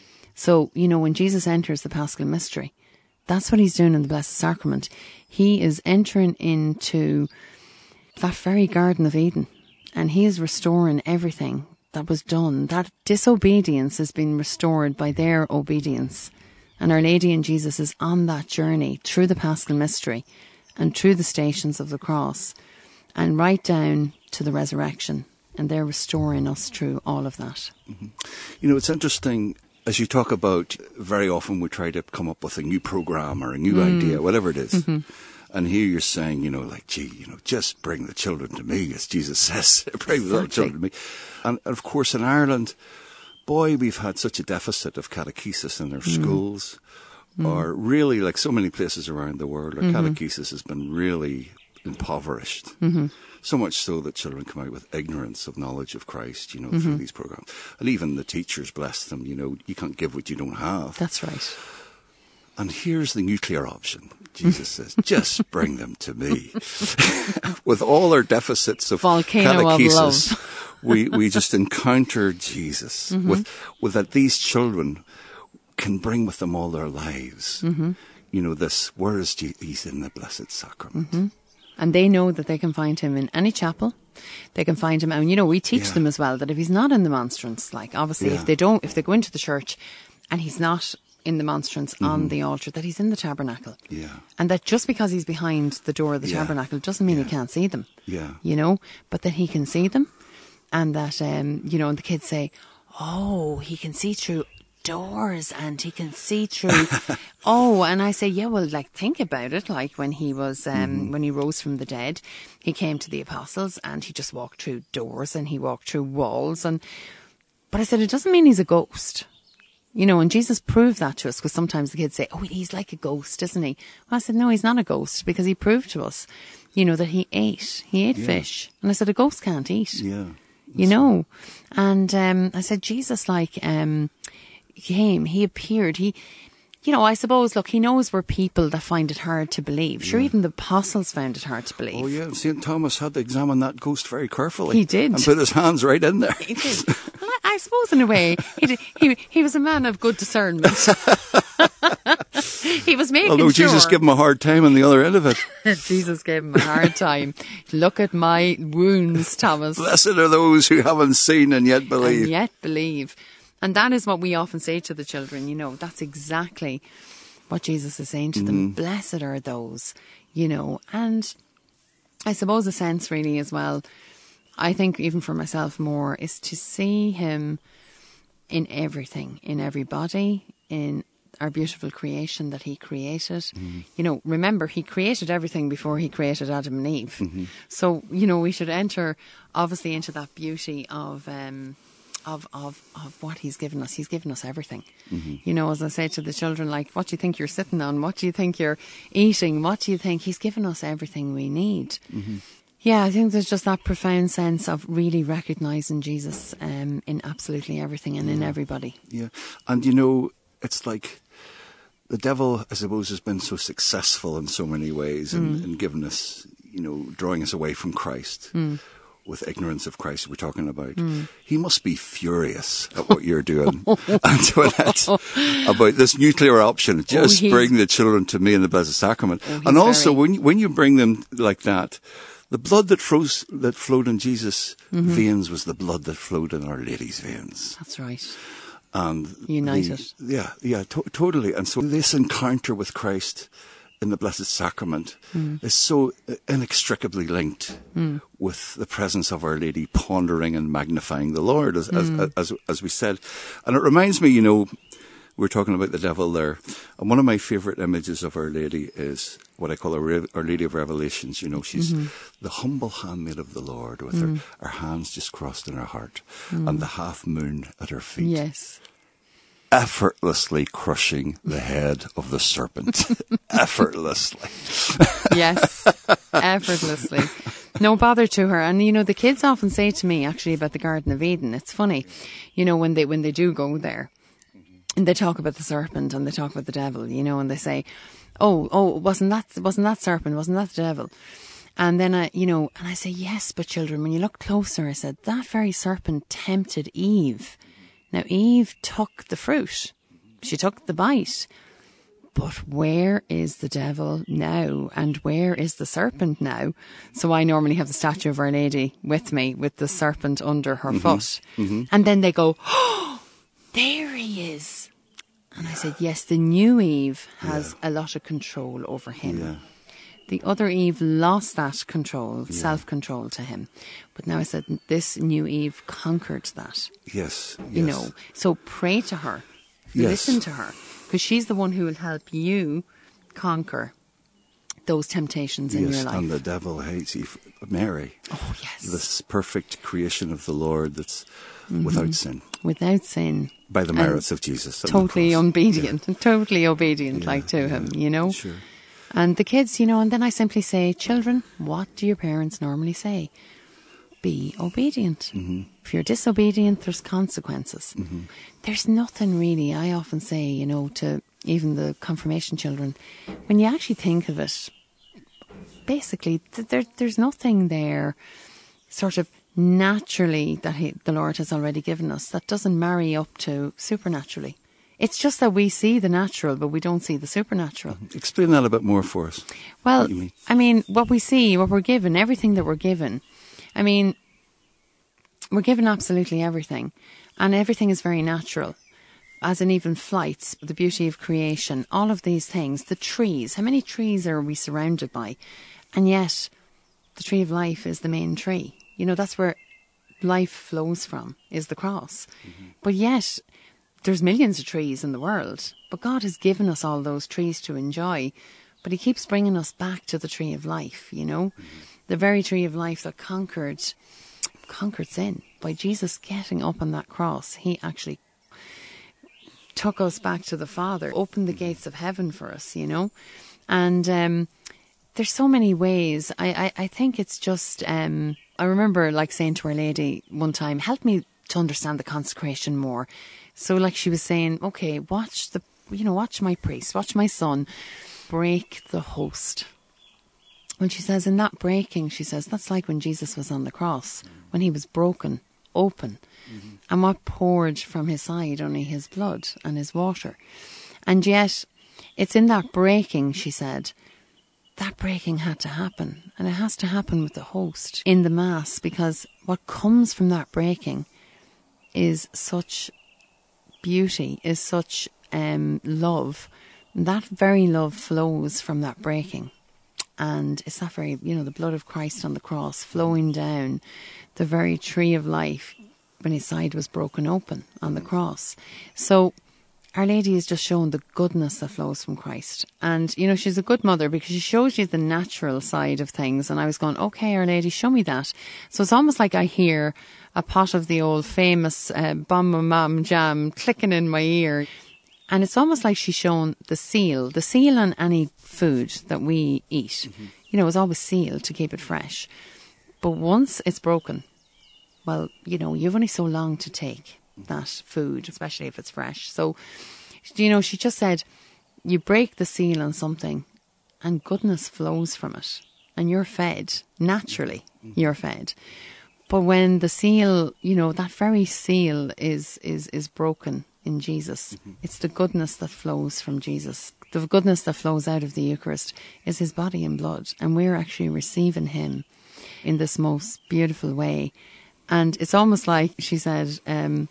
So, you know, when Jesus enters the Paschal Mystery, that's what he's doing in the Blessed Sacrament. He is entering into that very Garden of Eden, and he is restoring everything that was done. That disobedience has been restored by their obedience. And Our Lady and Jesus is on that journey through the Paschal Mystery and through the stations of the cross and right down to the resurrection. And they're restoring us through all of that. Mm-hmm. You know, it's interesting. as you talk about, very often we try to come up with a new program or a new mm. idea, whatever it is. Mm-hmm. And here you're saying, you know, like, gee, you know, just bring the children to me, as Jesus says, bring the little children to me. And of course, in Ireland, boy, we've had such a deficit of catechesis in our mm. schools, mm. or really, like so many places around the world, our mm-hmm. catechesis has been really impoverished. Mm-hmm. So much so that children come out with ignorance of knowledge of Christ, you know, mm-hmm. through these programs. And even the teachers, bless them, you know, you can't give what you don't have. That's right. And here's the nuclear option. Jesus says, just bring them to me. With all our deficits of Volcano catechesis, of love. we, we just encounter Jesus mm-hmm. with, with that these children can bring with them all their lives. Mm-hmm. You know, this, where is Jesus? He's in the Blessed Sacrament. Mm-hmm. And they know that they can find him in any chapel. They can find him. And, you know, we teach yeah. them as well that if he's not in the monstrance, like obviously yeah. if they don't, if they go into the church and he's not in the monstrance mm-hmm. on the altar, that he's in the tabernacle. Yeah. And that just because he's behind the door of the yeah. tabernacle doesn't mean yeah. he can't see them. Yeah. You know, but that he can see them. And that, um, you know, and the kids say, oh, he can see through doors and he can see through oh and I say yeah well like think about it, like when he was um mm-hmm. when he rose from the dead, he came to the apostles and he just walked through doors and he walked through walls, and but I said it doesn't mean he's a ghost, you know, and Jesus proved that to us, because sometimes the kids say, oh, he's like a ghost, isn't he? Well, I said no, he's not a ghost, because he proved to us, you know, that he ate he ate yeah. fish, and I said a ghost can't eat, yeah you know, and um I said Jesus like um came, he appeared, he, you know, I suppose, look, he knows we're people that find it hard to believe. Sure, yeah. even the apostles found it hard to believe. Oh yeah, Saint Thomas had to examine that ghost very carefully. He did. And put his hands right in there. He did. Well, I, I suppose in a way, he did, he he was a man of good discernment. He was making Although sure. Jesus gave him a hard time on the other end of it. Jesus gave him a hard time. Look at my wounds, Thomas. Blessed are those who haven't seen and yet believe. And yet believe. And that is what we often say to the children, you know, that's exactly what Jesus is saying to mm-hmm. them. Blessed are those, you know. And I suppose a sense really as well, I think even for myself more, is to see him in everything, in everybody, in our beautiful creation that he created. Mm-hmm. You know, remember, he created everything before he created Adam and Eve. Mm-hmm. So, you know, we should enter obviously into that beauty of... Um, Of, of of what he's given us. He's given us everything. Mm-hmm. You know, as I say to the children, like, what do you think you're sitting on? What do you think you're eating? What do you think? He's given us everything we need. Mm-hmm. Yeah, I think there's just that profound sense of really recognising Jesus um, in absolutely everything and yeah. in everybody. Yeah, and you know, it's like the devil, I suppose, has been so successful in so many ways in, mm. in giving us, you know, drawing us away from Christ. Mm. With ignorance of Christ we're talking about. Mm. He must be furious at what you're doing, Antoinette, about this nuclear option. Just oh, bring the children to me in the Blessed Sacrament. Oh, and also, very... when, when you bring them like that, the blood that froze, that flowed in Jesus' mm-hmm. veins was the blood that flowed in Our Lady's veins. That's right. And united. The, yeah, yeah, to- totally. And so this encounter with Christ in the Blessed Sacrament mm. is so inextricably linked mm. with the presence of Our Lady pondering and magnifying the Lord, as, mm. as, as, as we said. And it reminds me, you know, we're talking about the devil there, and one of my favourite images of Our Lady is what I call Our, Our Lady of Revelations. You know, she's mm-hmm. the humble handmaid of the Lord, with mm. her, her hands just crossed in her heart, mm. and the half moon at her feet. Yes. Effortlessly crushing the head of the serpent. Effortlessly. Yes, effortlessly. No bother to her. And, you know, the kids often say to me, actually, about the Garden of Eden, it's funny, you know, when they when they do go there, and they talk about the serpent and they talk about the devil, you know, and they say, oh, oh, wasn't that, wasn't that serpent, wasn't that the devil? And then, I, you know, and I say, yes, but children, when you look closer, I said, that very serpent tempted Eve. Now, Eve took the fruit. She took the bite. But where is the devil now? And where is the serpent now? So I normally have the statue of Our Lady with me, with the serpent under her mm-hmm. foot. Mm-hmm. And then they go, oh, there he is. And I said, yes, the new Eve has yeah. a lot of control over him. Yeah. The other Eve lost that control, yeah. self-control to him. But now I said, this new Eve conquered that. Yes, yes. You know, so pray to her. Yes. Listen to her, because she's the one who will help you conquer those temptations in yes, your life. And the devil hates you. Mary. Oh, yes. This perfect creation of the Lord that's mm-hmm. without sin. Without sin. By the merits of Jesus. Totally obedient. Yeah. Totally obedient, yeah, like to yeah, him, you know. Sure. And the kids, you know, and then I simply say, children, what do your parents normally say? Be obedient. Mm-hmm. If you're disobedient, there's consequences. Mm-hmm. There's nothing really, I often say, you know, to even the confirmation children, when you actually think of it, basically, th- there, there's nothing there sort of naturally that he, the Lord has already given us that doesn't marry up to supernaturally. It's just that we see the natural, but we don't see the supernatural. Mm-hmm. Explain that a bit more for us. Well, mean. I mean, what we see, what we're given, everything that we're given, I mean, we're given absolutely everything, and everything is very natural, as in even flights, the beauty of creation, all of these things, the trees. How many trees are we surrounded by? And yet, the tree of life is the main tree. You know, that's where life flows from, is the cross. Mm-hmm. But yet, there's millions of trees in the world, but God has given us all those trees to enjoy, but he keeps bringing us back to the tree of life, you know, mm-hmm. the very tree of life that conquered, conquered sin. By Jesus getting up on that cross, he actually took us back to the Father, opened the gates of heaven for us, you know, and um, there's so many ways. I, I, I think it's just, um, I remember like saying to Our Lady one time, help me to understand the consecration more. So like she was saying, okay, watch the, you know, watch my priest, watch my son break the host. When she says in that breaking, she says, that's like when Jesus was on the cross, when he was broken, open, mm-hmm. and what poured from his side, only his blood and his water. And yet it's in that breaking, she said, that breaking had to happen. And it has to happen with the host in the Mass, because what comes from that breaking is such beauty, is such um, love. That very love flows from that breaking. And it's that very, you know, the blood of Christ on the cross flowing down the very tree of life when his side was broken open on the cross. So Our Lady is just showing the goodness that flows from Christ. And, you know, she's a good mother because she shows you the natural side of things. And I was going, okay, Our Lady, show me that. So it's almost like I hear a pot of the old famous uh, Bum Mam Jam clicking in my ear. And it's almost like she's shown the seal, the seal on any food that we eat. Mm-hmm. You know, is always sealed to keep it fresh. But once it's broken, well, you know, you've only so long to take that food, especially if it's fresh. So, you know, she just said, you break the seal on something and goodness flows from it. And you're fed, naturally, mm-hmm. you're fed. But when the seal, you know, that very seal is is, is broken in Jesus, mm-hmm. it's the goodness that flows from Jesus. The goodness that flows out of the Eucharist is his body and blood. And we're actually receiving him in this most beautiful way. And it's almost like, she said, um,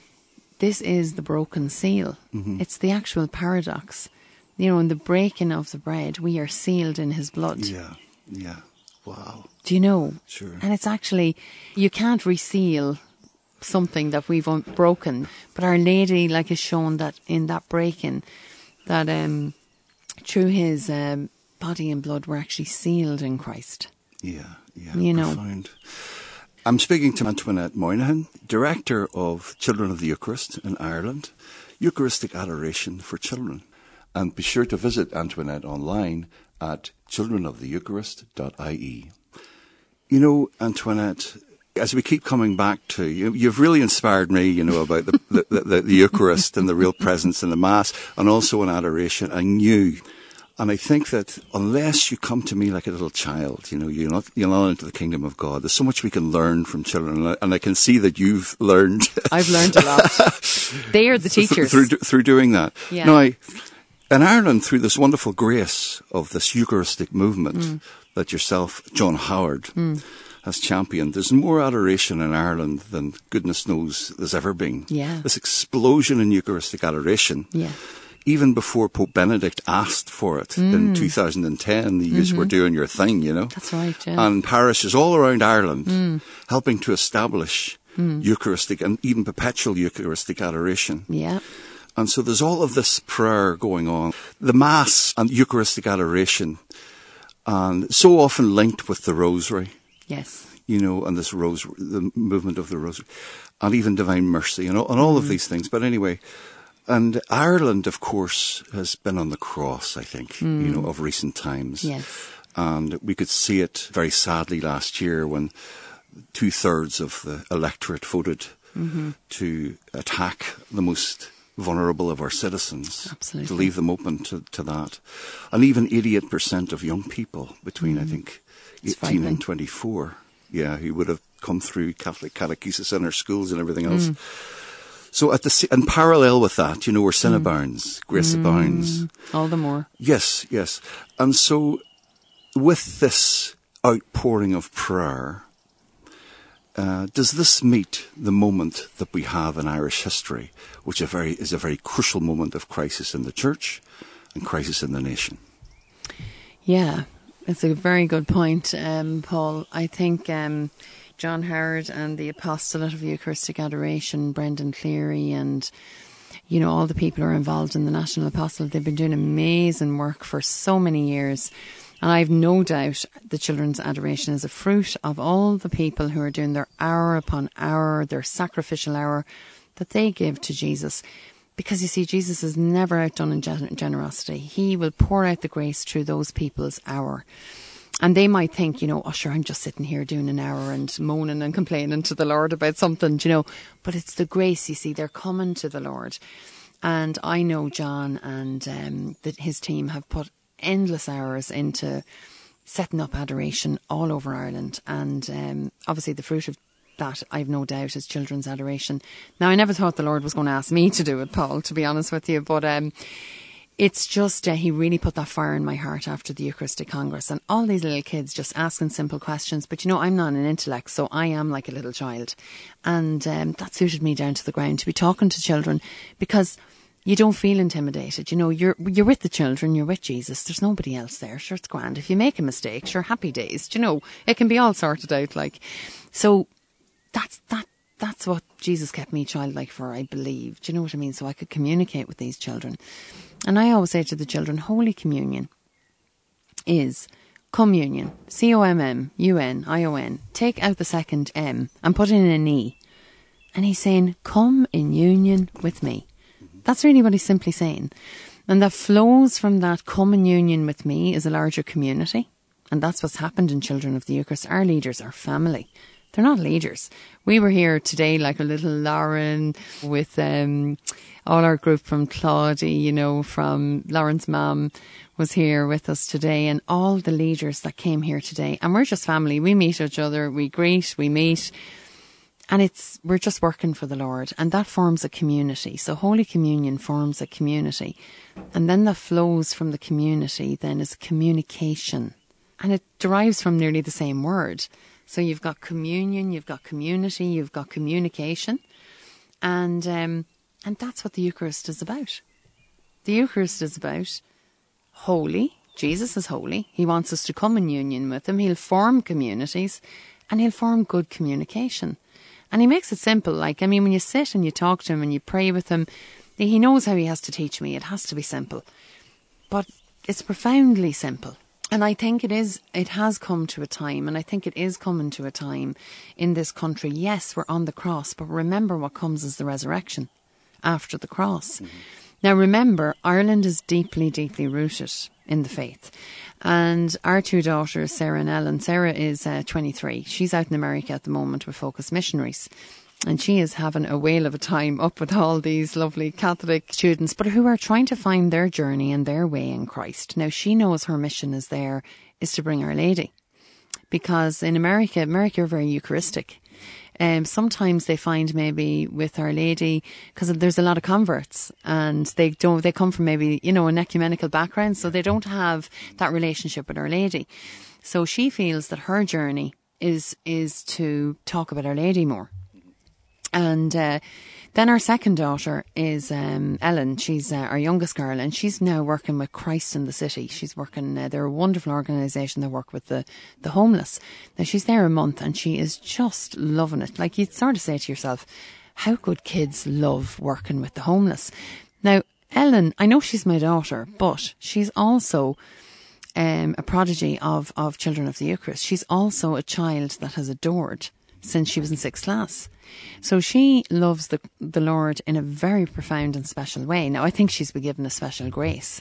this is the broken seal. Mm-hmm. It's the actual paradox. You know, in the breaking of the bread, we are sealed in his blood. Yeah, yeah. Wow. Do you know? Sure. And it's actually, you can't reseal something that we've un- broken. But Our Lady, like, has shown that in that breaking, that um, through his um, body and blood, we're actually sealed in Christ. Yeah, yeah. You know. Profound. I'm speaking to Antoinette Moynihan, Director of Children of the Eucharist in Ireland, Eucharistic Adoration for Children. And be sure to visit Antoinette online at children of the eucharist dot I E. You know, Antoinette, as we keep coming back to you, you've really inspired me, you know, about the, the, the, the Eucharist and the real presence in the Mass, and also in adoration. I knew. And I think that unless you come to me like a little child, you know, you're not, you're not into the kingdom of God. There's so much we can learn from children. And I, and I can see that you've learned. I've learned a lot. They are the teachers. Through, through, through doing that. Yeah. Now, I, in Ireland, through this wonderful grace of this Eucharistic movement mm. that yourself, John Howard, mm. has championed, there's more adoration in Ireland than goodness knows there's ever been. Yeah. This explosion in Eucharistic adoration. Yeah. Even before Pope Benedict asked for it mm. in two thousand ten, you mm-hmm. were doing your thing, you know. That's right, yeah. And parishes all around Ireland mm. helping to establish mm. Eucharistic and even perpetual Eucharistic adoration. Yeah. And so there's all of this prayer going on. The Mass and Eucharistic adoration, and so often linked with the Rosary. Yes. You know, and this rosary, the movement of the Rosary, and even Divine Mercy, and all, and all mm. of these things. But anyway, and Ireland, of course, has been on the cross, I think, mm. you know, of recent times. Yes. And we could see it very sadly last year when two-thirds of the electorate voted mm-hmm. to attack the most vulnerable of our citizens. Absolutely. To leave them open to, to that. And even eighty-eight percent of young people between, mm. I think, eighteen and twenty-four, yeah, who would have come through Catholic catechesis in our schools and everything else. Mm. So at the in parallel with that, you know, where sin mm. abounds, grace mm. abounds. All the more. Yes, yes. And so with this outpouring of prayer, Uh, does this meet the moment that we have in Irish history, which a very, is a very crucial moment of crisis in the church and crisis in the nation? Yeah, it's a very good point, um, Paul. I think um, John Howard and the Apostolate of Eucharistic Adoration, Brendan Cleary, and you know all the people who are involved in the National Apostolate, they've been doing amazing work for so many years. And I've no doubt the children's adoration is a fruit of all the people who are doing their hour upon hour, their sacrificial hour that they give to Jesus. Because you see, Jesus is never outdone in gen- generosity. He will pour out the grace through those people's hour. And they might think, you know, oh sure, I'm just sitting here doing an hour and moaning and complaining to the Lord about something, you know. But it's the grace, you see, they're coming to the Lord. And I know John and um, that his team have put endless hours into setting up adoration all over Ireland, and um, obviously the fruit of that, I've no doubt, is children's adoration. Now, I never thought the Lord was going to ask me to do it, Paul, to be honest with you, but um, it's just uh, he really put that fire in my heart after the Eucharistic Congress, and all these little kids just asking simple questions. But you know, I'm not an intellect, so I am like a little child, and um, that suited me down to the ground to be talking to children, because you don't feel intimidated. You know, you're you're with the children, you're with Jesus. There's nobody else there. Sure, it's grand. If you make a mistake, sure, happy days. Do you know, it can be all sorted out. Like, so that's that. That's what Jesus kept me childlike for, I believe. Do you know what I mean? So I could communicate with these children. And I always say to the children, Holy Communion is communion, C O M M U N I O N. Take out the second M and put in an E. And he's saying, come in union with me. That's really what he's simply saying. And that flows from that come in union with me is a larger community. And that's what's happened in Children of the Eucharist. Our leaders are family. They're not leaders. We were here today like a little Lauren with um, all our group from Claudie, you know, from Lauren's mum was here with us today, and all the leaders that came here today. And we're just family. We meet each other, we greet, we meet. And it's we're just working for the Lord, and that forms a community. So Holy Communion forms a community, and then that flows from the community then is communication, and it derives from nearly the same word. So you've got communion, you've got community, you've got communication, and um, and that's what the Eucharist is about. The Eucharist is about holy. Jesus is holy. He wants us to come in union with him. He'll form communities, and he'll form good communication. And he makes it simple. Like, I mean, when you sit and you talk to him and you pray with him, he knows how he has to teach me. It has to be simple. But it's profoundly simple. And I think it is, it has come to a time, and I think it is coming to a time in this country. Yes, we're on the cross, but remember what comes is the resurrection after the cross. Mm-hmm. Now remember, Ireland is deeply, deeply rooted in the faith. And our two daughters, Sarah and Ellen, Sarah is uh, twenty-three. She's out in America at the moment with Focus Missionaries. And she is having a whale of a time up with all these lovely Catholic students, but who are trying to find their journey and their way in Christ. Now, she knows her mission is there, is to bring Our Lady. Because in America, America are very Eucharistic. Um, sometimes they find maybe with Our Lady, because there's a lot of converts, and they don't, they come from maybe, you know, an ecumenical background, so they don't have that relationship with Our Lady. So she feels that her journey is, is to talk about Our Lady more. And uh, then our second daughter is um, Ellen. She's uh, our youngest girl, and she's now working with Christ in the City. She's working, uh, they're a wonderful organisation that work with the, the homeless. Now, she's there a month, and she is just loving it. Like, you'd sort of say to yourself, how could kids love working with the homeless? Now, Ellen, I know she's my daughter, but she's also um, a prodigy of, of Children of the Eucharist. She's also a child that has adored since she was in sixth class. So she loves the the Lord in a very profound and special way. Now, I think she's been given a special grace.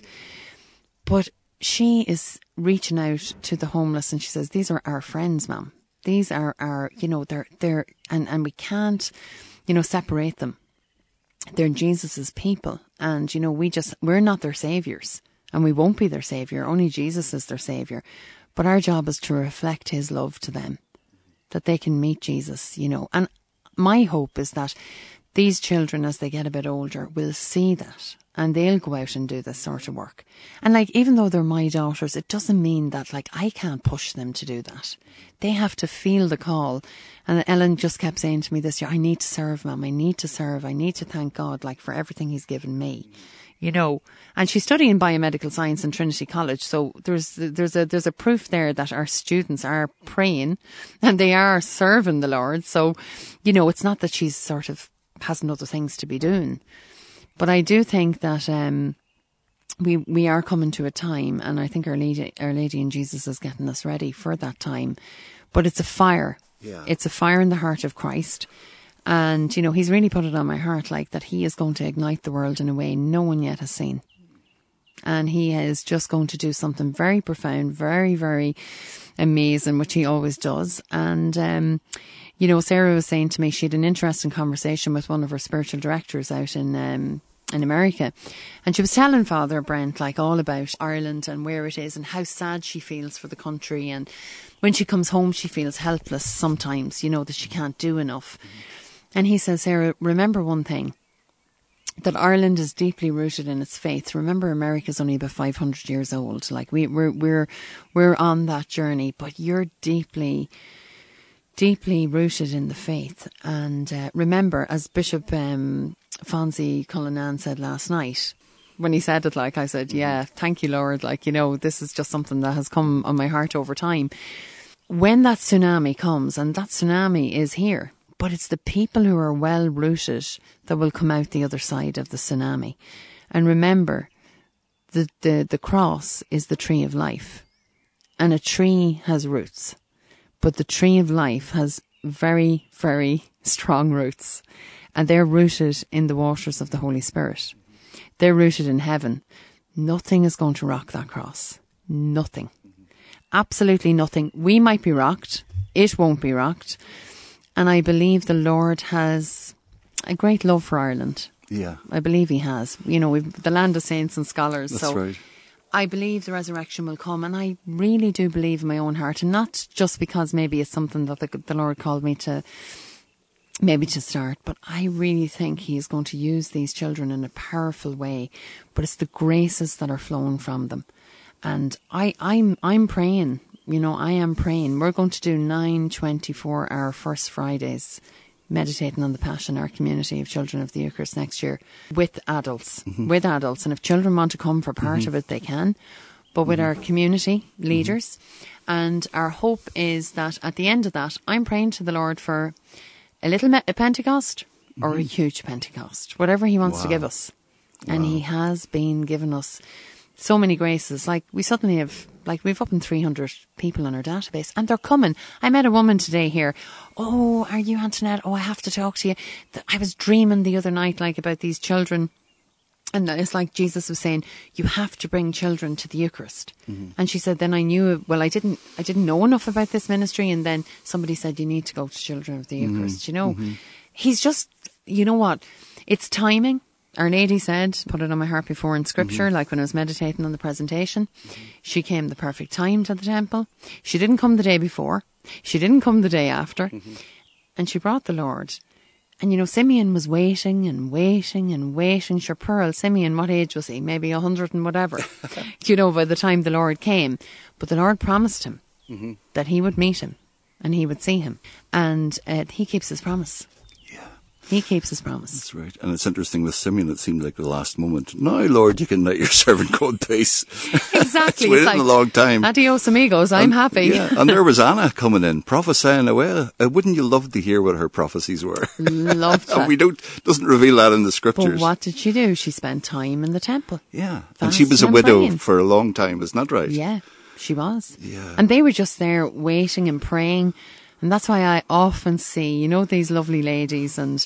But she is reaching out to the homeless and she says, these are our friends, Mum. These are our, you know, they're, they're, and, and we can't, you know, separate them. They're Jesus's people. And, you know, we just, we're not their saviours and we won't be their saviour. Only Jesus is their saviour. But our job is to reflect his love to them, that they can meet Jesus, you know. And my hope is that these children, as they get a bit older, will see that and they'll go out and do this sort of work. And like, even though they're my daughters, it doesn't mean that like I can't push them to do that. They have to feel the call. And Ellen just kept saying to me this year, I need to serve, Mum. I need to serve. I need to thank God like for everything he's given me. You know, and she's studying biomedical science in Trinity College. So there's there's a there's a proof there that our students are praying and they are serving the Lord. So, you know, it's not that she's sort of hasn't other things to be doing. But I do think that um, we we are coming to a time, and I think Our Lady, Our Lady and Jesus is getting us ready for that time. But it's a fire. Yeah. It's a fire in the heart of Christ. And, you know, he's really put it on my heart, like, that he is going to ignite the world in a way no one yet has seen. And he is just going to do something very profound, very, very amazing, which he always does. And, um, you know, Sarah was saying to me, she had an interesting conversation with one of her spiritual directors out in um, in America. And she was telling Father Brent, like, all about Ireland and where it is and how sad she feels for the country. And when she comes home, she feels helpless sometimes, you know, that she can't do enough. And he says, Sarah, remember one thing, that Ireland is deeply rooted in its faith. Remember, America's only about five hundred years old. Like, we, we're, we're, we're on that journey, but you're deeply, deeply rooted in the faith. And uh, remember, as Bishop um, Fonzie Cullinan said last night, when he said it, like, I said, yeah, thank you, Lord. Like, you know, this is just something that has come on my heart over time. When that tsunami comes, and that tsunami is here, but it's the people who are well rooted that will come out the other side of the tsunami. And remember, the, the, the cross is the tree of life. And a tree has roots. But the tree of life has very, very strong roots. And they're rooted in the waters of the Holy Spirit. They're rooted in heaven. Nothing is going to rock that cross. Nothing. Absolutely nothing. We might be rocked. It won't be rocked. And I believe the Lord has a great love for Ireland. Yeah. I believe he has. You know, we've the land of saints and scholars. That's so right. I believe the resurrection will come. And I really do believe in my own heart. And not just because maybe it's something that the, the Lord called me to, maybe to start. But I really think he is going to use these children in a powerful way. But it's the graces that are flowing from them. And I, I'm, I'm praying. You know, I am praying. We're going to do nine twenty-four hour First Fridays, meditating on the Passion, our community of Children of the Eucharist next year, with adults, mm-hmm. with adults. And if children want to come for part mm-hmm. of it, they can, but with mm-hmm. our community leaders. Mm-hmm. And our hope is that at the end of that, I'm praying to the Lord for a little me- a Pentecost mm-hmm. or a huge Pentecost, whatever he wants wow. to give us. Wow. And he has been giving us so many graces. Like, we suddenly have, like, we've up in three hundred people on our database, and they're coming. I met a woman today here. Oh, are you Antoinette? Oh, I have to talk to you. I was dreaming the other night, like, about these children. And it's like Jesus was saying, you have to bring children to the Eucharist. Mm-hmm. And she said, then I knew, well, I didn't, I didn't know enough about this ministry. And then somebody said, you need to go to Children of the Eucharist. Mm-hmm. You know, mm-hmm. he's just, you know what? It's timing. Our Lady said, put it on my heart before in scripture, mm-hmm. like when I was meditating on the presentation, mm-hmm. she came the perfect time to the temple. She didn't come the day before. She didn't come the day after. Mm-hmm. And she brought the Lord. And, you know, Simeon was waiting and waiting and waiting. Sure, Pearl, Simeon, what age was he? Maybe a hundred and whatever, you know, by the time the Lord came. But the Lord promised him mm-hmm. that he would meet him and he would see him. And uh, he keeps his promise. Yeah. He keeps his promise. That's right. And it's interesting with Simeon, it seemed like the last moment. Now, Lord, you can let your servant go in peace. Exactly. It's waited it's like, a long time. Adios amigos, I'm and, happy. Yeah. And there was Anna coming in, prophesying away. Uh, wouldn't you love to hear what her prophecies were? Loved that. And we don't, doesn't reveal that in the scriptures. But what did she do? She spent time in the temple. Yeah. And she was a and widow praying. for a long time, isn't that right? Yeah, she was. Yeah. And they were just there waiting and praying. And that's why I often see, you know, these lovely ladies and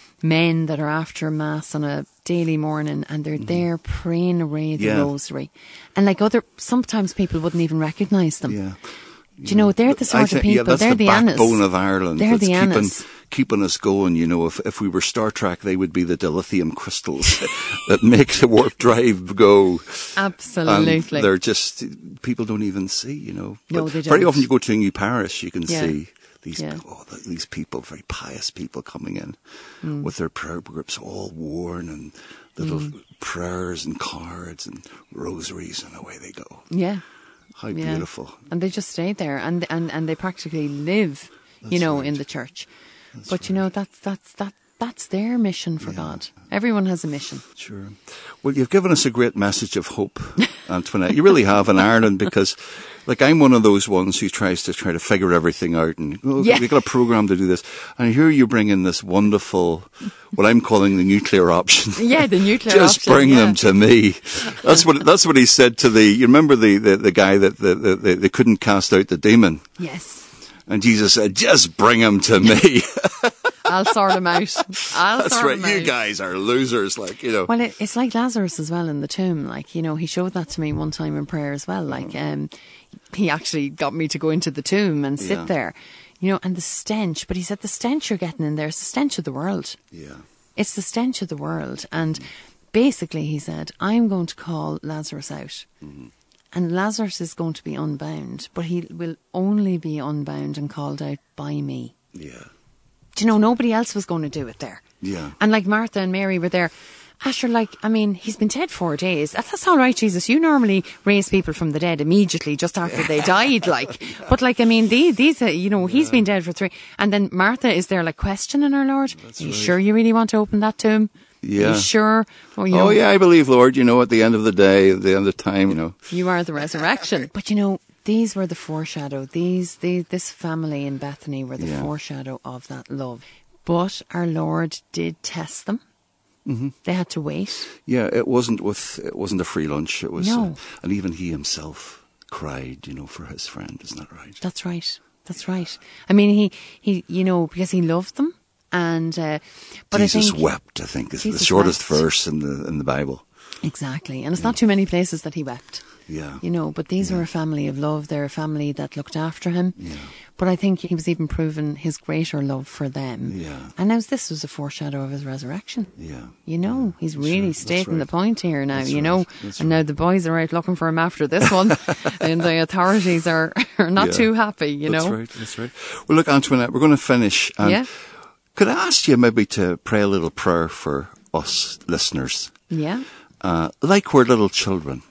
men that are after Mass on a daily morning, and they're mm. there praying away the yeah. rosary. And like other, sometimes people wouldn't even recognise them. Yeah. Do you know, they're the sort think, of people, yeah, that's they're the, the backbone Annas. of Ireland. They're that's the keeping, Annas. keeping us going, you know. If if we were Star Trek, they would be the dilithium crystals that make the warp drive go. Absolutely. And they're just, people don't even see, you know. No, but they don't. Very often you go to a new parish, you can Yeah. see these Yeah. oh, these people, very pious people coming in mm. with their prayer groups all worn and little mm. prayers and cards and rosaries, and away they go. Yeah. How Yeah. beautiful. And they just stay there, and and, and they practically live, That's you know, right. in the church. That's but, you know, right. that's that's that that's their mission for Yeah. God. Everyone has a mission. Sure. Well, you've given us a great message of hope, Antoinette. You really have in Ireland, because, like, I'm one of those ones who tries to try to figure everything out, and oh, Yeah. we've got a program to do this. And here you bring in this wonderful, what I'm calling the nuclear option. Yeah, the nuclear Just option, bring yeah. them to me. That's what that's what he said to the. You remember the the, the guy that the, the, the, they couldn't cast out the demon, Yes. and Jesus said, "Just bring him to me." I'll sort them out. I'll That's sort right. them You out. guys are losers, like, you know. Well, it, it's like Lazarus as well in the tomb. Like, you know, he showed that to me one time in prayer as well. Like, um, he actually got me to go into the tomb and sit Yeah. there, you know, and the stench. But he said the stench you're getting in there is the stench of the world. Yeah. It's the stench of the world. And basically, he said, I'm going to call Lazarus out. Mm-hmm. And Lazarus is going to be unbound, but he will only be unbound and called out by me. Yeah. Do you know, nobody else was going to do it there. Yeah. And like Martha and Mary were there. Asher, like, I mean, he's been dead four days. That's, that's all right, Jesus. You normally raise people from the dead immediately, just after they died, like. But like, I mean, these, these, uh, you know, he's Yeah. been dead for three. And then Martha is there, like, questioning our Lord. That's Are you right. sure you really want to open that tomb? Yeah. Are you sure? Oh, you know, Oh, yeah, I believe, Lord, you know, at the end of the day, at the end of time, you know. You are the resurrection. But you know, these were the foreshadow. These, these this family in Bethany were the Yeah. foreshadow of that love. But our Lord did test them. Mm-hmm. They had to wait. Yeah, it wasn't with, it wasn't a free lunch. It was, No. uh, and even he himself cried, you know, for his friend. Isn't that right? That's right. That's right. I mean, he, he you know, because he loved them. And, uh, but Jesus I think, wept, I think, is the Jesus shortest wept. verse in the in the Bible. Exactly. And it's not too many places that he wept. Yeah. You know, but these Yeah. were a family of love. They're a family that looked after him. Yeah. But I think he was even proving his greater love for them. Yeah. And now this was a foreshadow of his resurrection. Yeah. You know, he's That's really right. That's stating the right. point here now, That's you right. know. That's And right. now the boys are out looking for him after this one. And the authorities are, are not Yeah. too happy, you That's know. right, that's right. Well, look, Antoinette, we're going to finish. And Yeah. could I ask you maybe to pray a little prayer for us listeners? Yeah. Uh, like we're little children.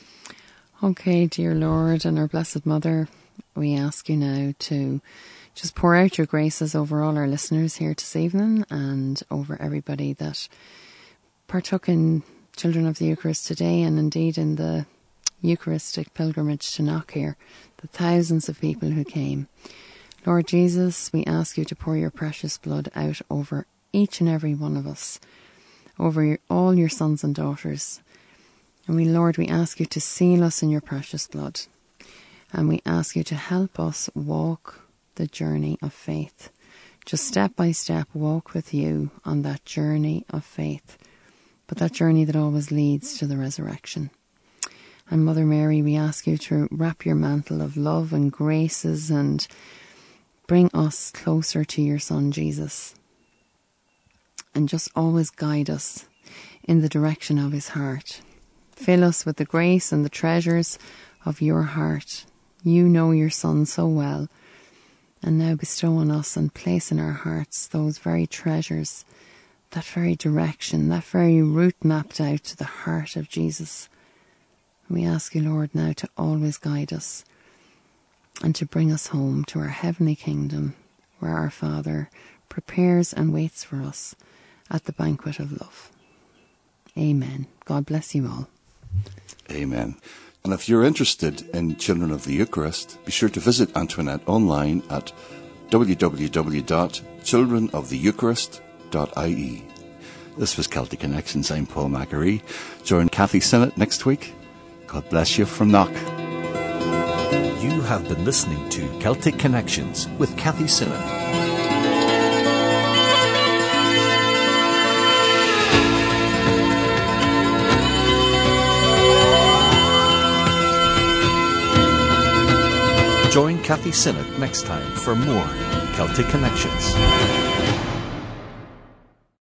Okay, dear Lord and our Blessed Mother, we ask you now to just pour out your graces over all our listeners here this evening and over everybody that partook in Children of the Eucharist today, and indeed in the Eucharistic pilgrimage to Knock here, the thousands of people who came. Lord Jesus, we ask you to pour your precious blood out over each and every one of us, over your, all your sons and daughters. And we, Lord, we ask you to seal us in your precious blood. And we ask you to help us walk the journey of faith. Just step by step walk with you on that journey of faith. But that journey that always leads to the resurrection. And Mother Mary, we ask you to wrap your mantle of love and graces and bring us closer to your Son, Jesus. And just always guide us in the direction of his heart. Fill us with the grace and the treasures of your heart. You know your Son so well. And now bestow on us and place in our hearts those very treasures, that very direction, that very route mapped out to the heart of Jesus. We ask you, Lord, now to always guide us and to bring us home to our heavenly kingdom, where our Father prepares and waits for us at the banquet of love. Amen. God bless you all. Amen. And if you're interested in Children of the Eucharist, be sure to visit Antoinette online at w w w dot children of the eucharist dot i e. This was Celtic Connections. I'm Paul Macari. Join Kathy Sinnott next week. God bless you from Knock. You have been listening to Celtic Connections with Kathy Sinnott. Join Kathy Sinnott next time for more Celtic Connections.